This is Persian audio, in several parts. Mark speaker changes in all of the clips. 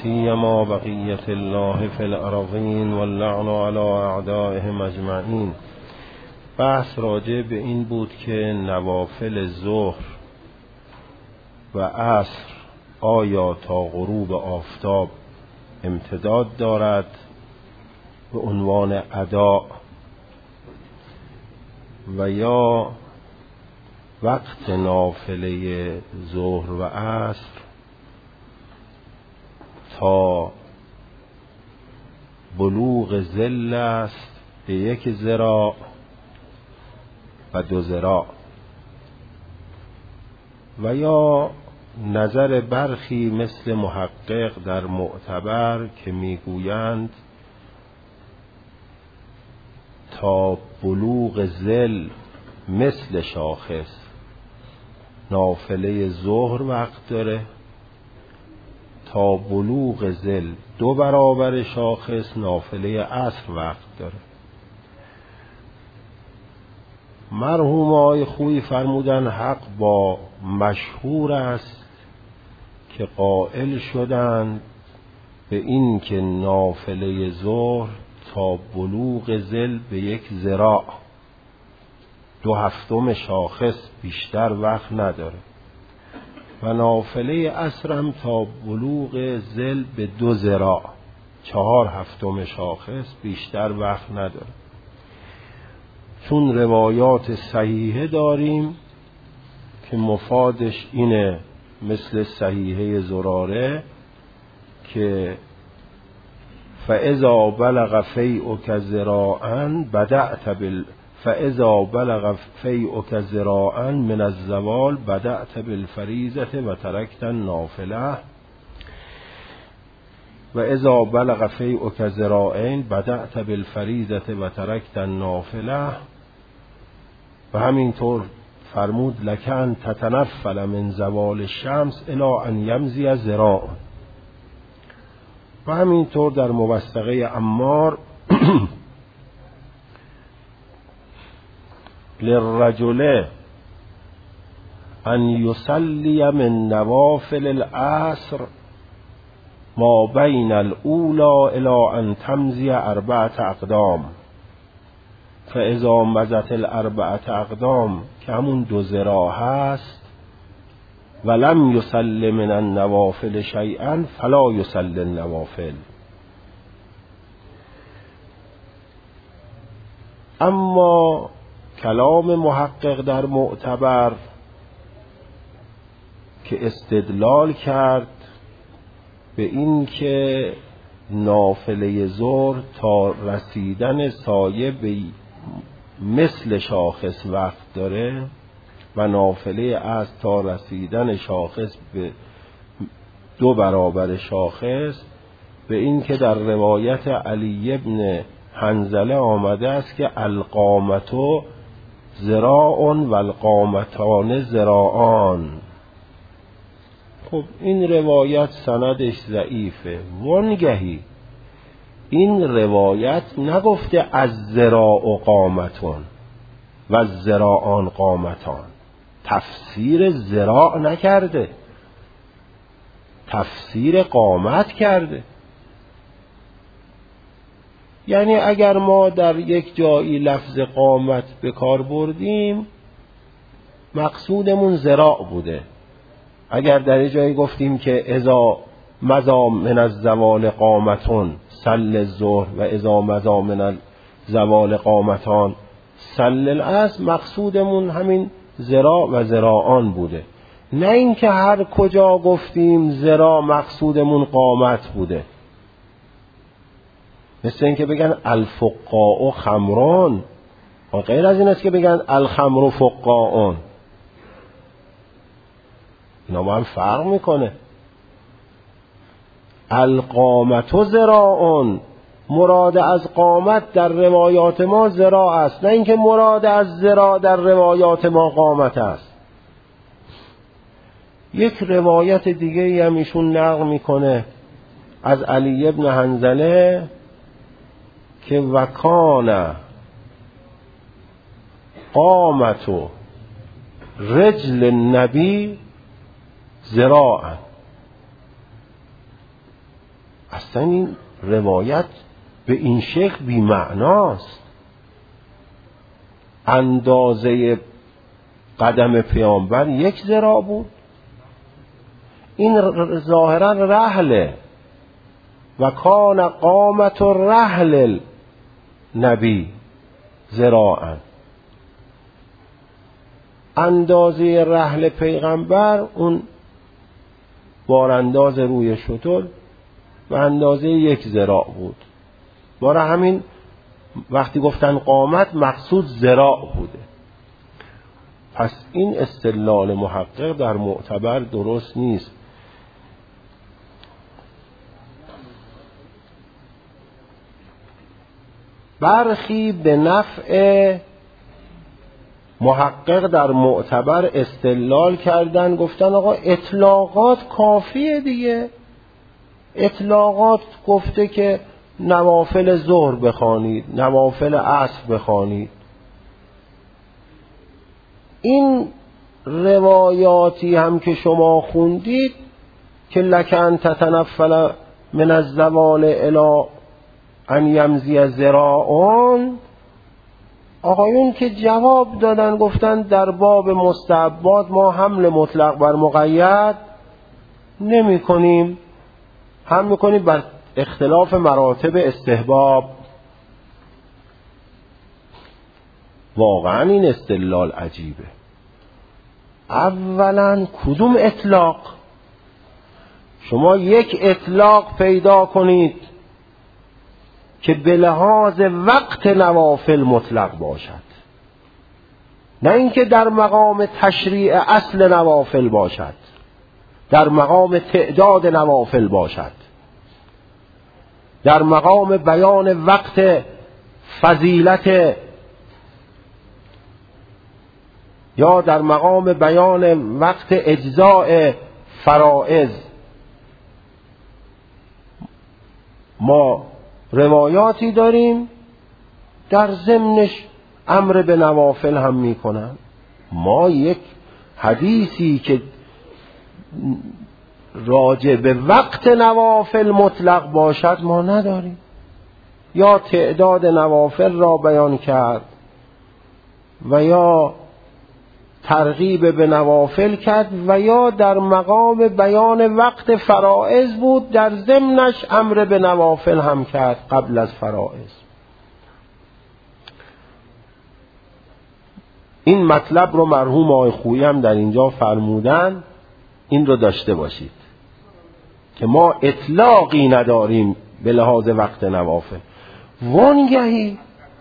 Speaker 1: سیما بقیت الله فی الارضین واللعن علی اعدائهم اجمعین. بحث راجع به این بود که نوافل ظهر و عصر آیا تا غروب آفتاب امتداد دارد به عنوان ادا و یا وقت نافله ظهر و عصر تا بلوغ ظل است به 1 ذراع و 2 ذراع، و یا نظر برخی مثل محقق در معتبر که میگویند تا بلوغ ظل مثل شاخص نافله ظهر وقت داره، تا بلوغ ظل 2 برابر شاخص نافله عصر وقت داره. مرحوم آقای خویی فرمودن حق با مشهور است که قائل شدند به این که نافله ظهر تا بلوغ ظل به 1 ذراع 2/7 شاخص بیشتر وقت نداره و نافله عصر هم تا بلوغ ظل به 2 ذراع 4/7 شاخص بیشتر وقت نداره. چون روایات صحیحه داریم که مفادش اینه، مثل صحیحه زراره که فاذا بلغ فیئک ذراعا من الزوال بدأت بالفریضة و ترکت النافله و اذا بلغ فیئک ذراعین بدأت بالفریضة و ترکت النافله. و همینطور فرمود لکن تتنفل من زوال الشمس الی ان یمضی ذراع. و همینطور در موثقه عمار للرجل ان یصلی من نوافل العصر ما بین الاولی الی ان تمضی 4 اقدام فاذا مضت 4 اقدام که همون 2 ذراع هست ولم یصلی من النوافل شیئا فلا یصلی النوافل. اما کلام محقق در معتبر که استدلال کرد به این که نافله ظهر تا رسیدن سایه به مثل شاخص وقت داره و نافله عصر تا رسیدن شاخص به 2 برابر شاخص، به این که در روایت علی ابن حنظله آمده است که القامتو ذراع و القامتان ذراعان. خب این روایت سندش ضعیفه. وانگهی این روایت نگفته از ذراع قامتون و ذراعان قامتان، تفسیر ذراع نکرده، تفسیر قامت کرده. یعنی اگر ما در یک جایی لفظ قامت به کار بردیم مقصودمون ذراع بوده. اگر در یک جایی گفتیم که اذا مضی من الزوال قامتون صل الظهر و اذا مضی من الزوال قامتان صل العصر، مقصودمون همین ذراع و ذراعان بوده، نه اینکه هر کجا گفتیم ذراع مقصودمون قامت بوده. مثل اینکه بگن الفقاء خمران، و غیر از این است که بگن الخمر فقاء. اینا با هم فرق میکنه. القامت ذراع، مراد از قامت در روایات ما ذراع است، نه اینکه مراد از ذراع در روایات ما قامت است. یک روایت دیگه هم ایشون نقل میکنه از علی ابن حنظله که وکان قامت رجل النبی ذراعا. اصلا این روایت به این شکل بی معناست. اندازه قدم پیامبر 1 ذراع بود، این ظاهرا رحله و کان قامت رحل نبی ذراعا، اندازه رحل پیغمبر اون بارانداز روی شتر و اندازه 1 ذراع بود. برای همین وقتی گفتن قامت مقصود ذراع بوده. پس این استدلال محقق در معتبر درست نیست. برخی به نفع محقق در معتبر استدلال کردن، گفتن آقا اطلاقات کافیه دیگه، اطلاقات گفته که نوافل ظهر بخوانید، نوافل عصر بخوانید. این روایاتی هم که شما خوندید که لکن تتنفل من الزوال الی ان یمضی ذراعون، آقایون که جواب دادن گفتن در باب مستحبات ما حمل مطلق بر مقید نمی کنیم، هم می کنیم بر اختلاف مراتب استحباب. واقعا این استدلال عجیبه. اولا کدوم اطلاق؟ شما یک اطلاق پیدا کنید که به لحاظ وقت نوافل مطلق باشد، نه اینکه در مقام تشریع اصل نوافل باشد، در مقام تعداد نوافل باشد، در مقام بیان وقت فضیلت، یا در مقام بیان وقت اجزاء فرائض. ما روایاتی داریم در ضمنش امر به نوافل هم میکنن. ما یک حدیثی که راجع به وقت نوافل مطلق باشد ما نداریم. یا تعداد نوافل را بیان کرد و یا ترغیب به نوافل کرد و یا در مقام بیان وقت فرائض بود، در ضمنش امر به نوافل هم کرد قبل از فرائض. این مطلب رو مرحوم آقای خویی هم در اینجا فرمودن، این رو داشته باشید که ما اطلاقی نداریم به لحاظ وقت نوافل. وانگهی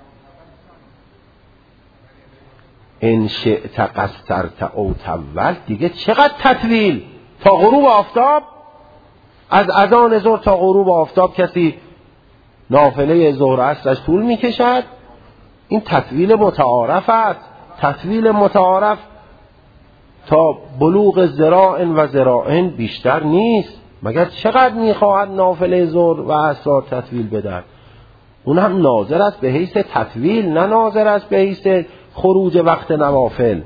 Speaker 1: ان شئت قصرت او طولت، دیگه چقدر تطویل تا غروب آفتاب؟ از اذان ظهر تا غروب آفتاب کسی نافله ظهر عصرش طول میکشد؟ این تطویل متعارف است. تطویل متعارف تا بلوغ ذراع و ذراعین بیشتر نیست. مگر چقدر میخواهد نافله ظهر و عصر تطویل بدهد؟ اون هم ناظر است به حیث تطویل، نه ناظر است به حیث خروج وقت نوافل.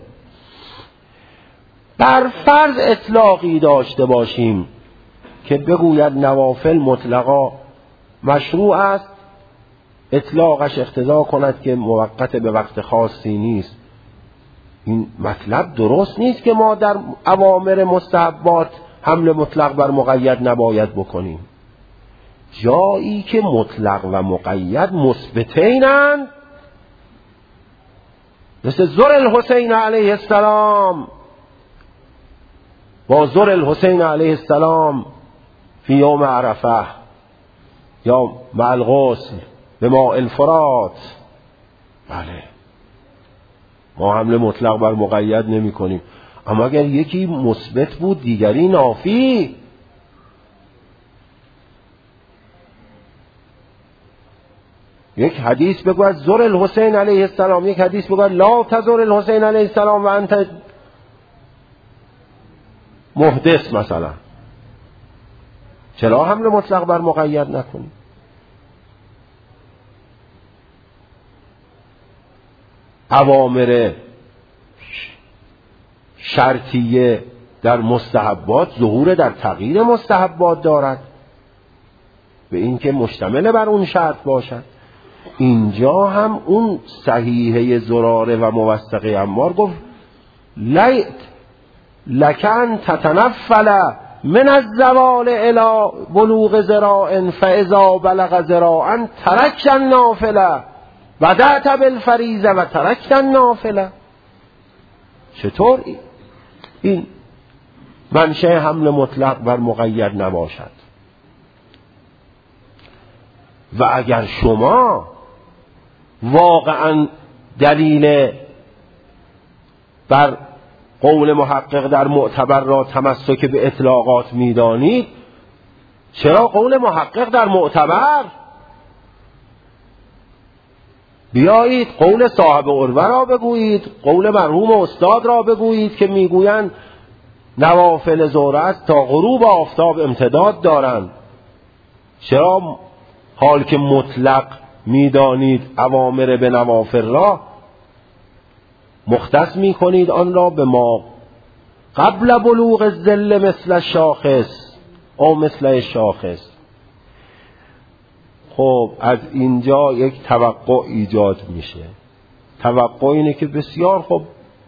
Speaker 1: بر فرض اطلاقی داشته باشیم که بگوید نوافل مطلقا مشروع است، اطلاقش اقتضا کند که موقت به وقت خاصی نیست. این مطلب درست نیست که ما در اوامر مستحبات حمل مطلق بر مقید نباید بکنیم. جایی که مطلق و مقید مثبتینند، مثل ظهر الحسین علیه السلام با ظهر الحسین علیه السلام فی یوم عرفه، یا مع الغسل به ماء الفرات، بله ما حمل مطلق بر مقید نمی کنیم. اما اگر یکی مثبت بود دیگری نافی، یک حدیث بگوید ظهر الحسین علیه السلام، یک حدیث بگوید لا تظهر الحسین علیه السلام و انت محدث مثلا، چرا حمل مطلق بر مقید نکنی؟ اوامر شرطیه در مستحبات ظهور در تغییر مستحبات دارد. به این که مشتمل بر اون شرط باشد. اینجا هم اون صحیحه زراره و موثقه عمار گفت لیت لکن تتنفل من الزوال الى بلوغ ذراع فاذا بلغ ذراعا ترکت النافله بدأت بالفریضه و ترکت النافله. چطور این منشأ حمل مطلق بر مقید نباشد؟ و اگر شما واقعا دلیل بر قول محقق در معتبر را تمسک به اطلاقات میدانید، چرا قول محقق در معتبر؟ بیایید قول صاحب عروه را بگویید، قول مرحوم استاد را بگویید که میگویند نوافل ظهر است تا غروب آفتاب امتداد دارند. چرا حال که مطلق میدانید اوامر به نوافل را مختص میکنید آن را به ما قبل بلوغ الظل مثل الشاخص او مثل الشاخص؟ خب از اینجا یک توقع ایجاد میشه. توقع اینه که بسیار خب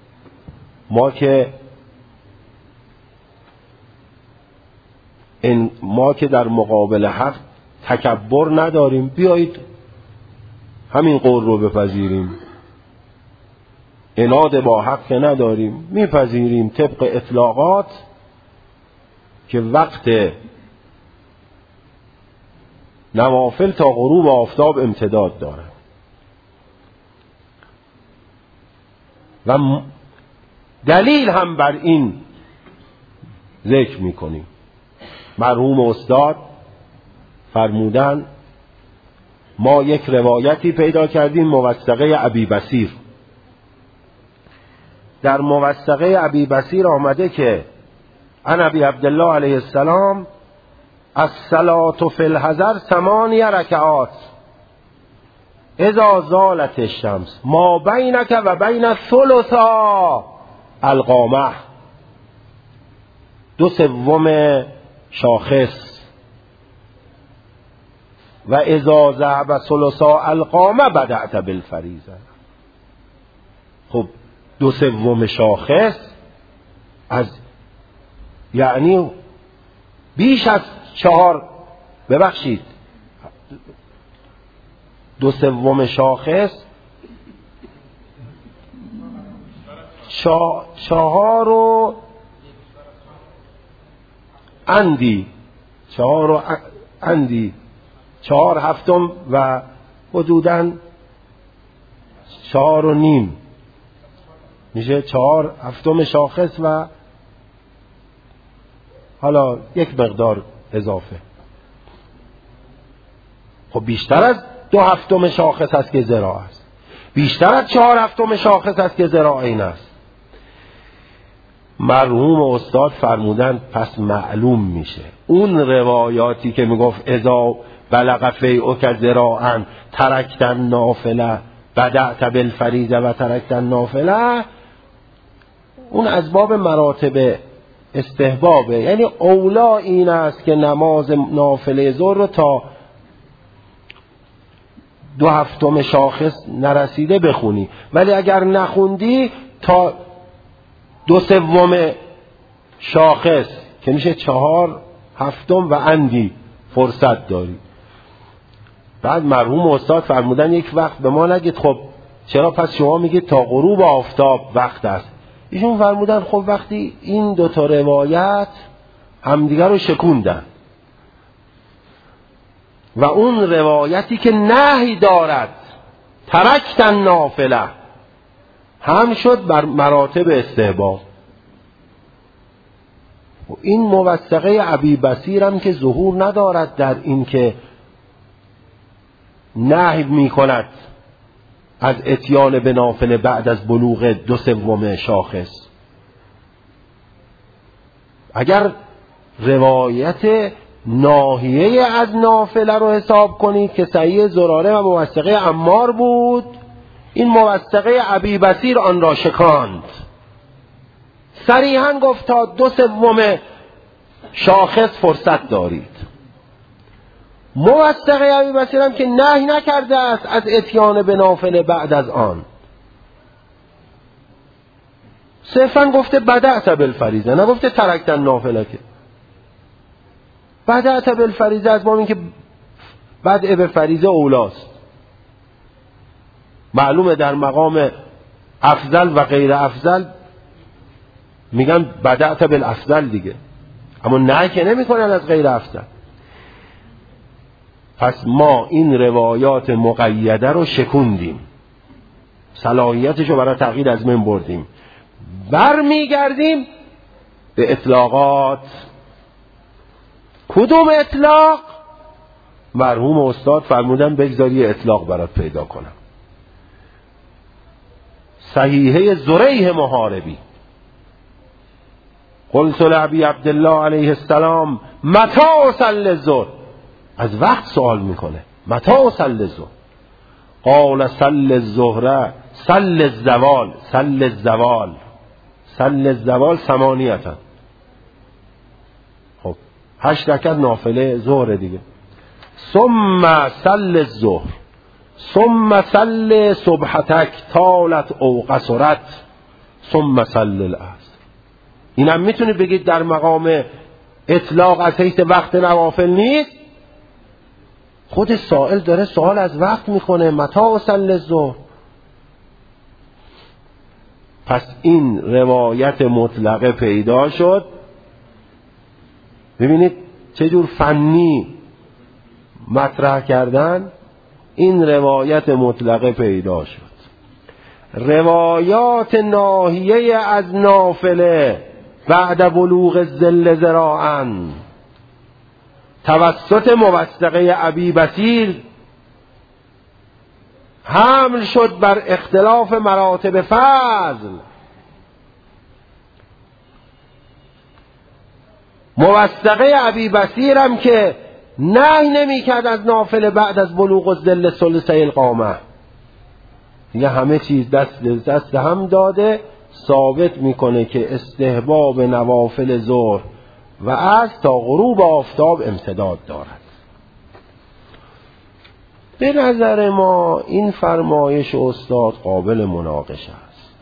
Speaker 1: ما که در مقابل حق تکبر نداریم، بیایید همین قول رو بپذیریم. عناد با حق نداریم، میپذیریم طبق اطلاقات که وقت نوافل تا غروب آفتاب امتداد داره. و دلیل هم بر این ذکر میکنیم. مرحوم استاد فرمودن ما یک روایتی پیدا کردیم موثقه ابی بصیر. در موثقه ابی بصیر آمده که عن ابی عبدالله علیه السلام الصلاة فی الحضر 8 رکعات اذا زالت الشمس ما بینک و بین ثلثا القامه. 2/3 شاخص و اذا ذهب ثلثا القامه بدأت بالفریضه. خب 2/3 شاخص از یعنی بیش از 4 ببخشید 2/3 شاخص 4 و اندی 4/7 و حدوداً 4.5 میشه 4/7 شاخص و حالا یک مقدار اضافه. خب بیشتر از 2/7 شاخص است که ذراع است، بیشتر از 4/7 شاخص است که ذراعین است. مرحوم استاد فرمودن پس معلوم میشه اون روایاتی که میگفت اذا بلغ فیعک ذراعا ترکت النافله بدأت بالفریضه و ترکت النافله، اون از باب مراتب استحبابه. یعنی اولا این است که نماز نافله ظهر رو تا 2/7 شاخص نرسیده بخونی، ولی اگر نخوندی تا 2/3 شاخص که میشه 4/7 و اندی فرصت داری. بعد مرحوم استاد فرمودن یک وقت به ما نگید خب چرا پس شما میگید تا غروب آفتاب وقت است؟ ایشون فرمودن خب وقتی این 2 روایت همدیگر رو شکوندن و اون روایتی که نهی دارد ترکت النافله هم شد بر مراتب استحباب. و این موثقه ابی بصیر هم که ظهور ندارد در این که نهی می کند از اتیان به نافله بعد از بلوغ 2/3 شاخص. اگر روایت ناهیه از نافله رو حساب کنید که صحیح زراره و موثقه عمار بود، این موثقه ابی بصیر آن را شکاند، صریحاً گفت تا 2/3 شاخص فرصت دارید. موثقه ابی بصیر هم که نهی نکرده است از اتیان به نافله بعد از آن، صرفا گفته بدأت بالفریضه، نگفته ترکت النافله. که بدأت بالفریضه از باب این که بدء به فریضه اولاست. معلومه در مقام افضل و غیر افضل میگن بدأت بالافضل دیگه، اما نه که نمی کنن از غیر افضل. پس ما این روایات مقیده رو شکوندیم، صلاحیتش رو برای تغییر از من بردیم، برمیگردیم به اطلاقات. کدوم اطلاق؟ مرحوم استاد فرمودن بگذاری اطلاق برات پیدا کنم. صحیحه زریح محاربی، قلت لعبی عبدالله علیه السلام متى اصلی الظهر، از وقت سوال میکنه، متى اصلی الظهر؟ قال صل الظهر صل الزوال، صل الزوال، صل الزوال ثمانیتا. خب 8 رکعت نافله ظهر دیگه. ثم صل الظهر ثم صل صبحتک طالت او قصرت ثم صل العصر. اینم میتونید بگید در مقام اطلاق از حیث وقت نوافل نیست. خود سائل داره سوال از وقت میکنه، متى اصلی الظهر. پس این روایت مطلقه پیدا شد. ببینید چجور فنی مطرح کردن. این روایت مطلقه پیدا شد. روایات ناهیه از نافله بعد بلوغ الظل ذراعا توسط موثقه ابی بصیر حمل شد بر اختلاف مراتب فضل. موثقه ابی بصیر هم که نهی نمی کرد از نافله بعد از بلوغ الظل ثلثی القامه، دیگه همه چیز دست هم داده، ثابت میکنه که استحباب نوافل ظهر و عصر تا غروب آفتاب امتداد دارد. به نظر ما این فرمایش استاد قابل مناقشه است.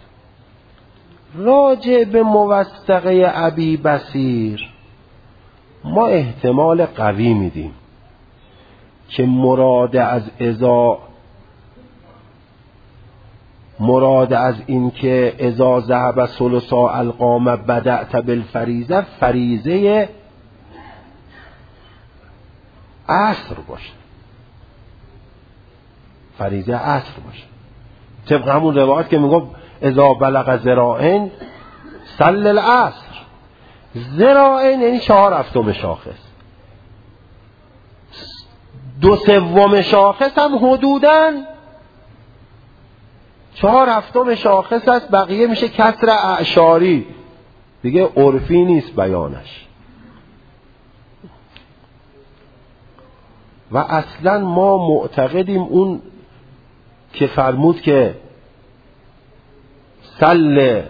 Speaker 1: راجع به موثقه ابی بصیر ما احتمال قوی میدیم که مراد از این که اذا ذهب ثلثا القامه بدأت بالفریضه، فریضه عصر باشه، فریضه عصر باشه. طبق همون روایت که میگفت اذا بلغ ذراعین صل العصر. ذراعین یعنی 4/7 شاخص، 2/3 شاخص هم حدوداً 4/7 شاخص است، بقیه میشه کسر اعشاری دیگه، عرفی نیست بیانش. و اصلا ما معتقدیم اون که فرمود که صل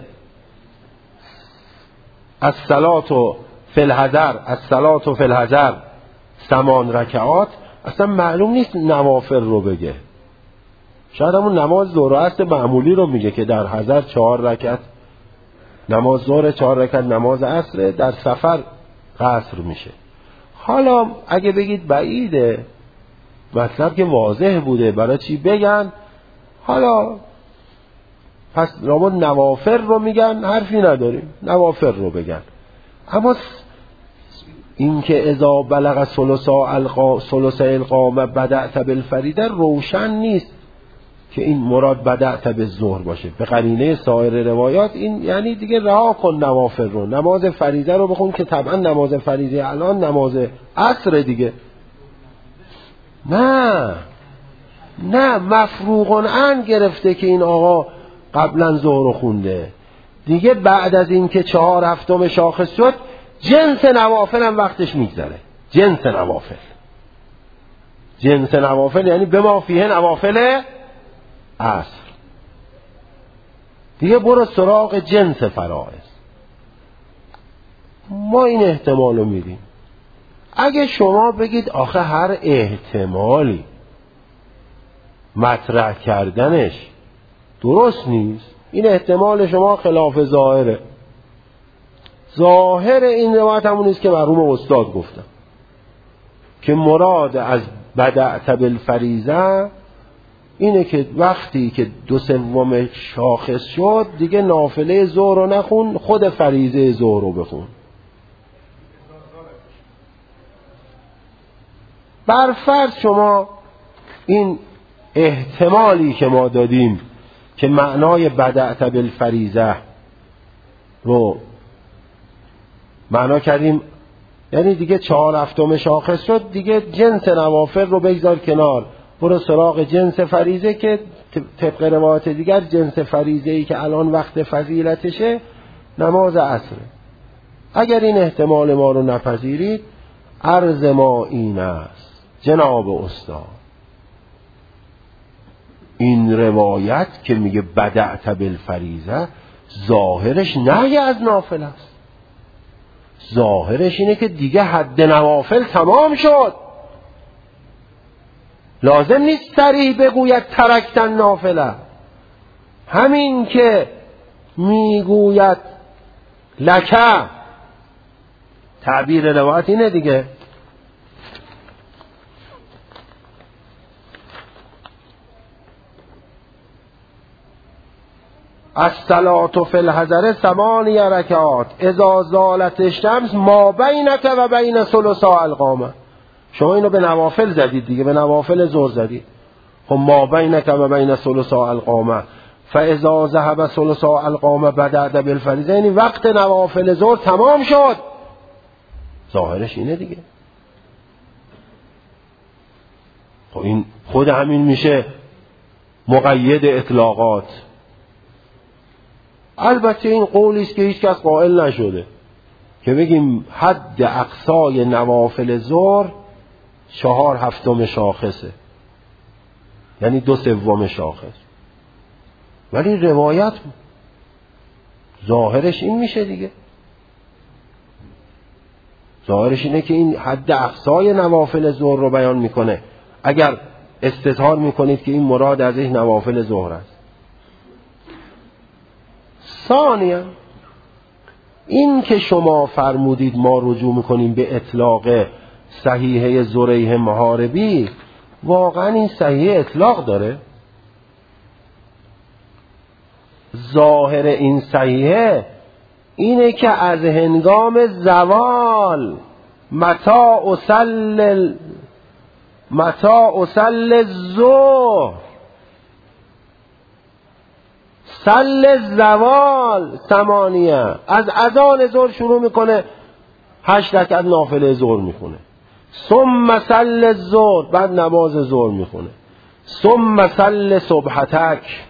Speaker 1: الصلاة فی الحضر، الصلاة فی الحضر 8 رکعات، اصلا معلوم نیست نوافل رو بگه. شاید همون نماز ظهر و عصر معمولی رو میگه که در حضر 4 رکعت نماز ظهر، 4 رکعت نماز عصر، در سفر قصر میشه. حالا اگه بگید بعیده، مطلب که واضح بوده، برای چی بگن؟ حالا پس رابط نوافل رو میگن، حرفی نداریم، نوافل رو بگن. اما این که اذا بلغ ثلث القامه بدأت بالفریضه روشن نیست که این مراد بدأت بالظهر باشه. به قرینه سایر روایات این یعنی دیگه رها کن نوافل رو، نماز فریضه رو بخون که طبعا نماز فریضه الان نماز عصر دیگه. نه مفروغ عن گرفته که این آقا قبلا ظهر رو خونده دیگه، بعد از این که 4/7 شاخص شد جنس نوافل هم وقتش میگذره. جنس نوافل یعنی به ما فیه نوافل عصر دیگه، برو سراغ جنس فرائض. ما این احتمال رو میدیم. اگه شما بگید آخه هر احتمالی مطرح کردنش درست نیست، این احتمال شما خلاف ظاهره. ظاهر این روایت همون نیست که مرحوم استاد گفتم که مراد از بدأت بالفریضه اینه که وقتی که 2/3 شاخص شد دیگه نافله ظهر رو نخون، خود فریضه ظهر رو بخون. برفرض شما این احتمالی که ما دادیم که معنای بدأت بالفریضه رو معنا کردیم، یعنی دیگه 4/7 شاخص شد، دیگه جنس نوافل رو بگذار کنار، برو سراغ جنس فریضه که طبق روایت دیگر جنس فریضه‌ای که الان وقت فضیلتشه نماز عصره. اگر این احتمال ما رو نپذیرید، عرض ما این است جناب استاد، این روایت که میگه بدأت بالفریضه ظاهرش نهی از نافل است، ظاهرش اینه که دیگه حد نوافل تمام شد، لازم نیست صریح بگوید ترکتن نافله. همین که میگوید لکه، تعبیر روایت اینه دیگه، الصلاة فی الحضر 8 رکعات اذا زالت الشمس ما بینک و بین ثلثا القامه. شما اینو به نوافل زدید دیگه، به نوافل ظهر زدید. خب ما بینک و بین ثلثا القامه فاذا ذهب ثلثا القامه بدأت بالفریضه، یعنی وقت نوافل ظهر تمام شد. ظاهرش اینه دیگه. خب این خود همین میشه مقید اطلاقات. البته این قولی است که هیچ کس قائل نشده که بگیم حد اقصای نوافل ظهر 4/7 شاخصه، یعنی 2/3 شاخص. ولی روایت ظاهرش این میشه دیگه، ظاهرش اینه که این حد اقصای نوافل ظهر رو بیان میکنه، اگر استظهار میکنید که این مراد از این نوافل ظهر است. ثانیا این که شما فرمودید ما رجوع میکنیم به اطلاق صحیحه زریح محاربی، واقعا این صحیحه اطلاق داره؟ ظاهر این صحیحه اینه که از هنگام زوال متى اصل الظهر صل زوال 8، از اذان ظهر شروع میکنه 8 رکعت نافله ظهر میخونه، ثم صل الظهر، بعد نماز ظهر میخونه، ثم صل صبحتک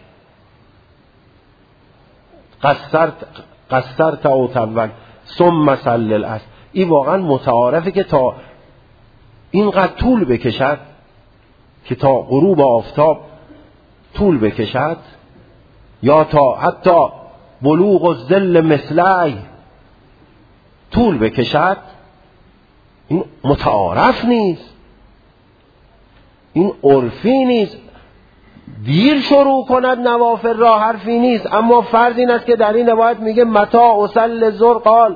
Speaker 1: قصرت او تول، ثم صل العصر. این واقعا متعارفه که تا اینقدر طول بکشد، که تا غروب آفتاب طول بکشد، یا تا حتی بلوغ الظل مثلی طول بکشد، این متعارف نیست، این عرفی نیست. دیر شروع کند نوافل را حرفی نیست، اما فرض این است که در این روایت میگه متى اصل الظهر قال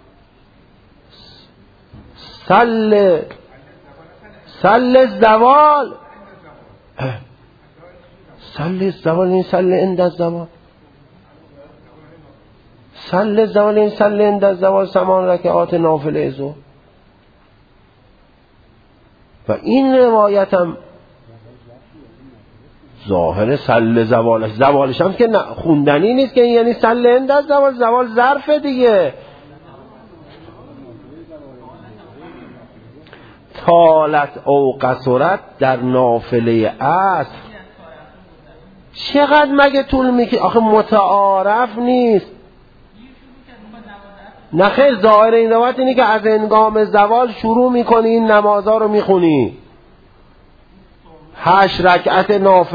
Speaker 1: صل الزوال، صل الزوال این صل عند الزوال، صل الزوال این صل عند الزوال 8 رکعات نافله ظهر. و این روایت هم ظاهر صل زوالش هم که خوندنی نیست، که یعنی صل عند الزوال، زوال ظرف دیگه. طالت او قصرت در نافله عصر چقدر مگه طول میکشه؟ آخه متعارف نیست. نه خیر، ظاهر این روایت اینه که از هنگام زوال شروع میکنی این نمازها رو میخونی، 8 رکعت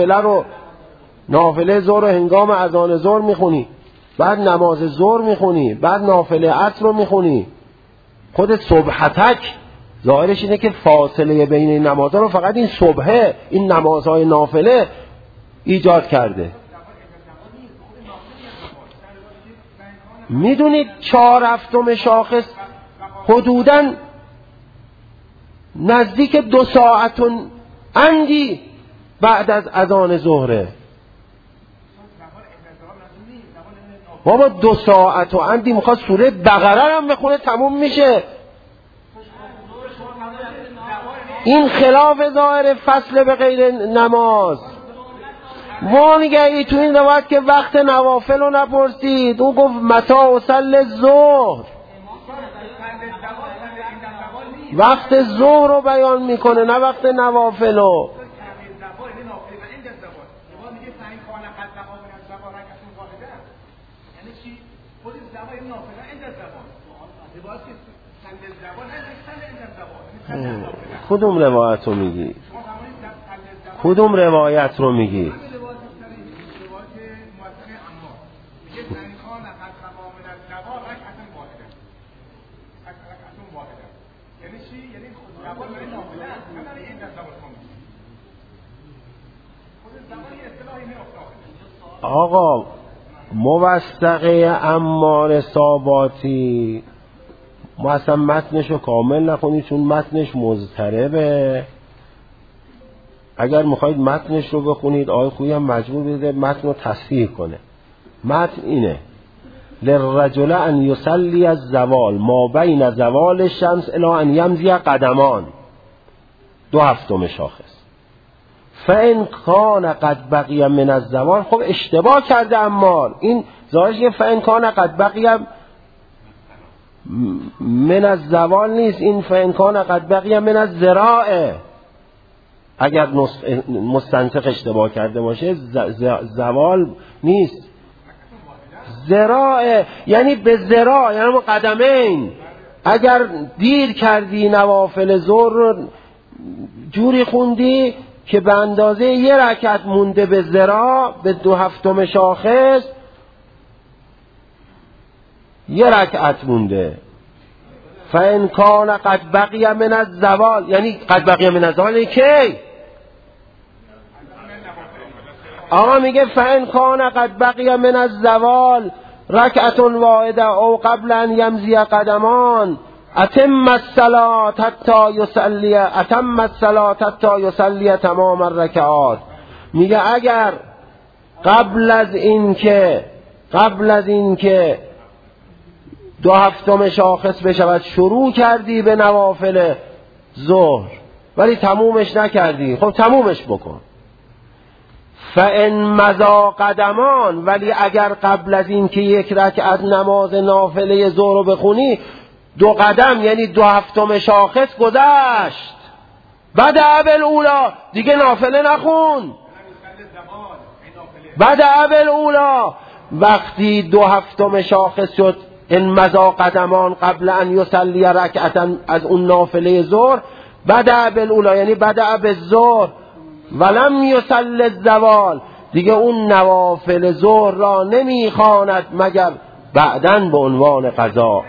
Speaker 1: نافله ظهر رو هنگام اذان ظهر میخونی، بعد نماز ظهر میخونی، بعد نافله عصر رو میخونی، خودت صبحتک ظاهرش اینه که فاصله بین این نمازها رو فقط این صبحه، این نمازهای نافله ایجاد کرده. میدونید 4/7 شاخص حدوداً نزدیک 2 ساعت اندی بعد از اذان ظهره. بابا 2 ساعت اندی میخواد سوره بقره هم بخونه تموم میشه. این خلاف ظاهر فصل به غیر نماز. ما میگه تو این روایت که وقت نوافل رو نپرسید، او گفت متى صلی الظهر، وقت ظهر رو بیان میکنه نه وقت نوافل رو. کدوم روایت رو میگی؟ کدوم روایت رو میگی؟ آقا موثقه عمار ساباتی ما اصلا متنش رو کامل نخونید چون متنش مضطربه. اگر میخواید متنش رو بخونید آقای خویی هم مجبور بده متن رو تصحیح کنه. متن اینه: للرجل ان یصلی الزوال ما بین زوال الشمس الی ان یمضی قدمان 2/7 شاخص. فان کان قد بقی من الزوال. خب اشتباه کرده عمار، این ظاهرش که فان کان قد بقی من الزوال نیست، این فان کان قد بقی من الذراع. اگر مستنسخ اشتباه کرده باشه زوال نیست، ذراع یعنی به ذراع یعنی قدمین. اگر دیر کردی نوافل ظهر رو جوری خوندی که به اندازه 1 رکعت مونده به ذراع، به 2/7 شاخص 1 رکعت مونده. فإن کان قد بقی من الزوال، یعنی قد بقی من الزوال یعنی کی؟ آقا میگه فإن کان قد بقی من الزوال رکعت واحده او قبل ان یمضی قدمان اتم الصلاة حتی یصلی تمام الرکعات. میگه اگر قبل از اینکه 2/7 شاخص بشود شروع کردی به نوافل ظهر ولی تمومش نکردی، خب تمومش بکن. فإن مضى قدمان، ولی اگر قبل از اینکه 1 رکعت نماز نافله ظهر رو بخونی 2 قدم یعنی 2/7 شاخص گذشت، بدأ بالاولی، دیگه نافله نخون. بدأ بالاولی، وقتی 2/7 شاخص شد ان مضى قدمان قبل ان یصلی رکعتا از اون نافله ظهر، بدأ بالاولی یعنی بدأ بالظهر ولم یصلی الزوال، دیگه اون نوافل ظهر را نمیخواند مگر بعدن به عنوان قضا.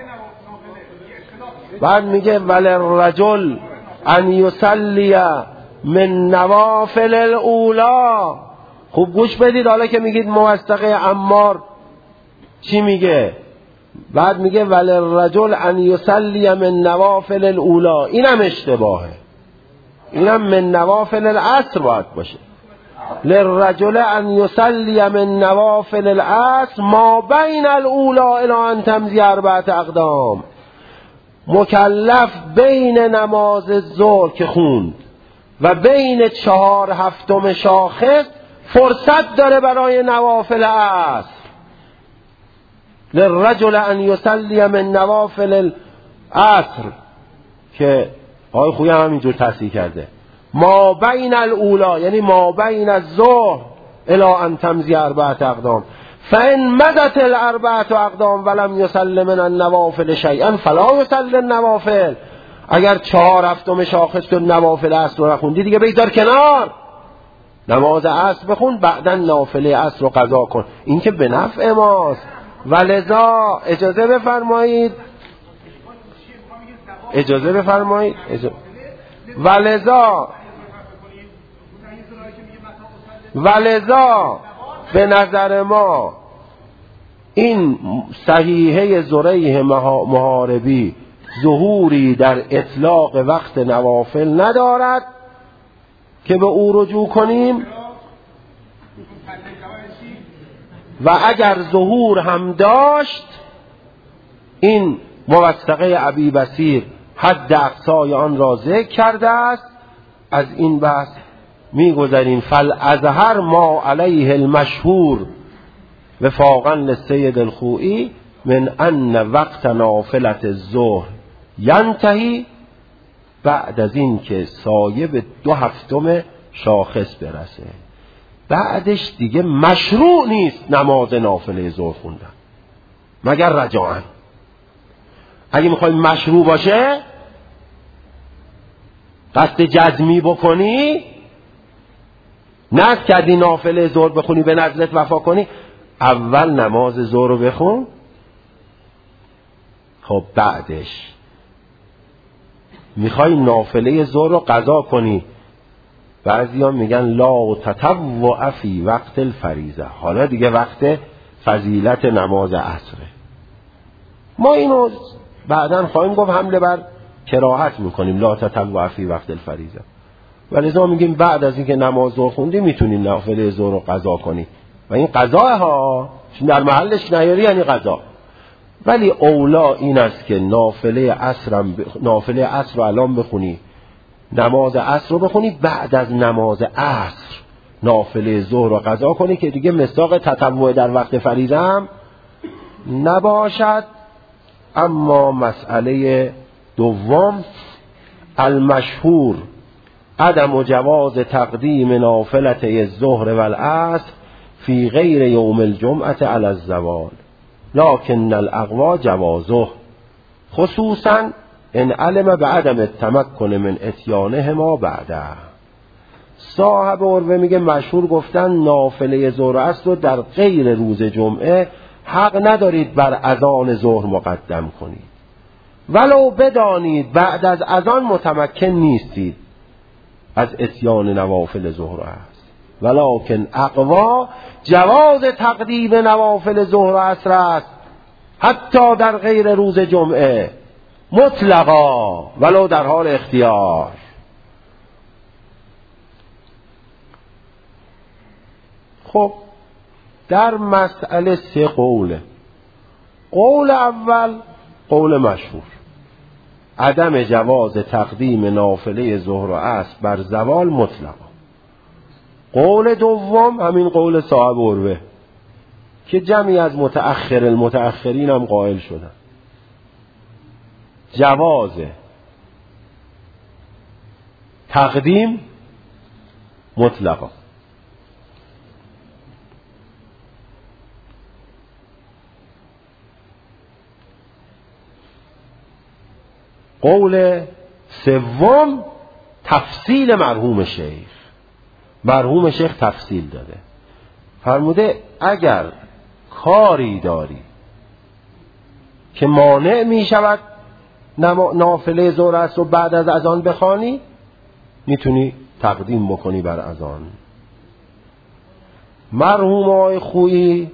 Speaker 1: بعد میگه وللرجل ان یصلی من نوافل الاولی. خوب گوش بدید حالا که میگید موثقه عمار چی میگه. بعد میگه وللرجل ان یصلی من نوافل الاولی، اینم اشتباهه، اینم من نوافل العصر باید باشه. للرجل ان یصلی من نوافل العصر ما بین الاولی الی ان تمضی 4 اقدام. مکلف بین نماز ظهر که خوند و بین 4/7 شاخص فرصت داره برای نوافل عصر. للرجل ان یصلی من نوافل العصر که آقای خویی هم اینجور تصحیح کرده، ما بین الاولی یعنی ما بین الظهر الی ان تمضی 4 اقدام. فإن مضت 4 اقدام ولم یصلی من النوافل شیئا فلا یصلی النوافل. اگر 4/7 شاخص تو نوافل عصر رو نخوندی دیگه بگذار کنار، نماز عصر بخون بعدن نافله عصر رو قضا کن. این که به نفع ماست. ولذا اجازه بفرمایید اجازه بفرمایید. ولذا به نظر ما این صحیحه زریح محاربی ظهوری در اطلاق وقت نوافل ندارد که به او رجوع کنیم، و اگر ظهور هم داشت این موثقه ابی بصیر حد اقصای آن را ذکر کرده است. از این بحث می‌گذریم. فالازهر ما علیه المشهور وفاقا للسید الخوئی من ان وقت نافلت الظهر ینتهی بعد از این که سایه به 2/7 شاخص برسه. بعدش دیگه مشروع نیست نماز نافله ظهر خوندن مگر رجاعاً. اگه میخوای مشروع باشه، قصد جزمی بکنی، نذر کردی نافله ظهر بخونی به نزلت وفا کنی، اول نماز ظهر رو بخون، خب بعدش میخوای نافله ظهر رو قضا کنی. بعضیا میگن لا تطوع فی وقت الفریضه، حالا دیگه وقت فضیلت نماز عصره. ما اینو بعداً خواهیم گفت حمله بر کراهت میکنیم لا تطوع فی وقت الفریضه، ولذا میگیم بعد از اینکه نماز ظهر خوندی میتونی نافله ظهر رو قضا کنی و این قضا ها در محلش نیاری یعنی قضا. ولی اولا این است که نافله عصر رو الان بخونی، نماز عصر رو بخونی، بعد از نماز عصر نافله ظهر رو قضا کنی که دیگه مصداق تطوع در وقت فریضه هم نباشد. اما مسئله دوم، المشهور عدم جواز تقدیم نافلت الظهر والعصر فی غیر یوم الجمعه علی الزوال لکن الاقوی جوازه خصوصا ان علم بعدم التمکن من اتیانهما بعده. صاحب عروه میگه مشهور گفتن نافله ظهر و عصر رو در غیر روز جمعه حق ندارید بر اذان ظهر مقدم کنید، ولو بدانید بعد از اذان متمکن نیستید از اتیان نوافل ظهر و عصر، ولکن اقوا جواز تقدیم نوافل ظهر و عصر است حتی در غیر روز جمعه مطلقا ولو در حال اختیار. خب در مسئله 3 قوله. قول اول قول مشهور عدم جواز تقدیم نافله ظهر و عصر بر زوال مطلقا. قول دوم همین قول صاحب عروه که جمعی از المتأخرین هم قائل شدن، جواز تقدیم مطلقا. قول سوم تفصیل مرحوم شیخ تفصیل داده، فرموده اگر کاری داری که مانع می شود نافله ظهر عصر رو بعد از اذان بخوانی، میتونی تقدیم بکنی بر اذان. مرحوم آقای خویی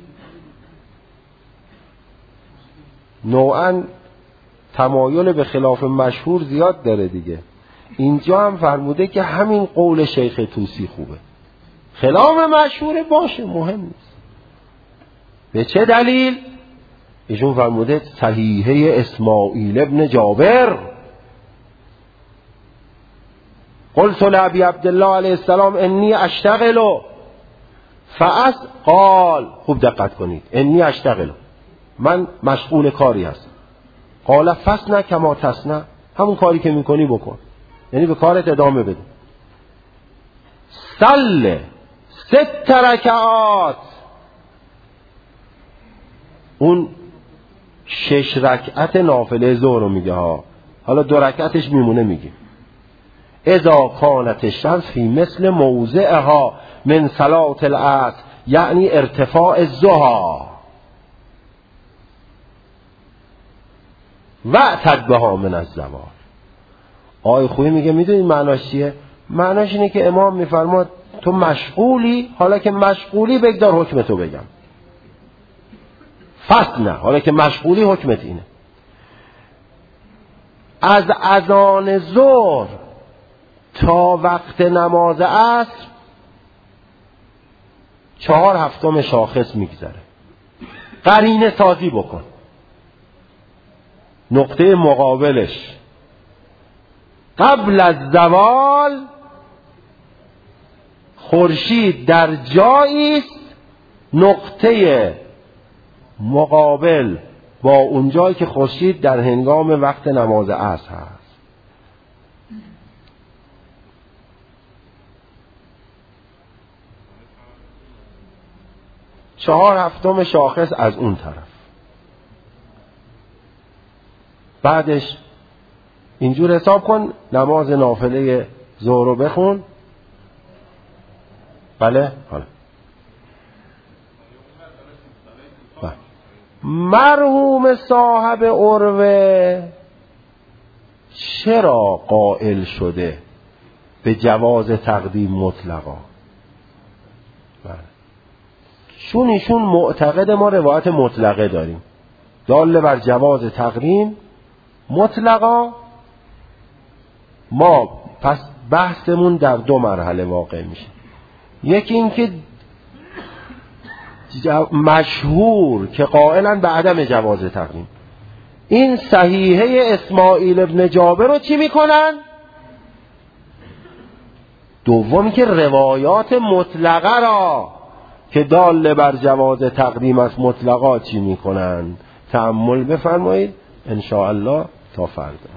Speaker 1: نوعاً تمایل به خلاف مشهور زیاد داره دیگه. اینجا هم فرموده که همین قول شیخ طوسی خوبه، خلاف مشهور باشه مهم نیست. به چه دلیل؟ ایشون فرموده صحیحه اسماعیل ابن جابر قلت لابی عبدالله علیه السلام انی اشتغل قال، خوب دقت کنید، انی اشتغل، من مشغول کاری هستم. قال فصنع کما تصنع، همون کاری که میکنی بکن، یعنی به کارت ادامه بده. صل 6 رکعات، اون 6 رکعت نافله ظهر رو میگه ها، حالا 2 رکعتش میمونه میگه اذا کانت الشمس فی مثل موضعها من صلاة العصر یعنی ارتفاع الضحی واعتد بها من الزوال. آقای خویی میگه میدونید معناش چیه؟ معناش اینه که امام میفرماد تو مشغولی، حالا که مشغولی بگذار حکم تو بگم. فصل نه، حالا که مشغولی حکمت اینه. از اذان ظهر تا وقت نماز عصر 4/7 شاخص میگذره. قرینه سازی بکن. نقطه مقابلش قبل از زوال خورشید در جایی است نقطه مقابل با اون جایی که خورشید در هنگام وقت نماز عصر هست. چهار هفتم شاخص از اون طرف. بعدش اینجور حساب کن، نماز نافله ظهر رو بخون. بله حالا مرحوم صاحب عروه چرا قائل شده به جواز تقدیم مطلقا؟ چون ایشون معتقد ما روایت مطلقه داریم دال بر جواز تقدیم مطلقا. ما پس بحثمون در 2 مرحله واقع میشه. یکی این که مشهور که قائلن به عدم جواز تقدیم، این صحیحه اسماعیل ابن جابر رو چی میکنن؟ دومی که روایات مطلقه را که دال بر جواز تقدیم از مطلقا چی میکنن؟ تأمل بفرمایید ان شاء الله تا فردا.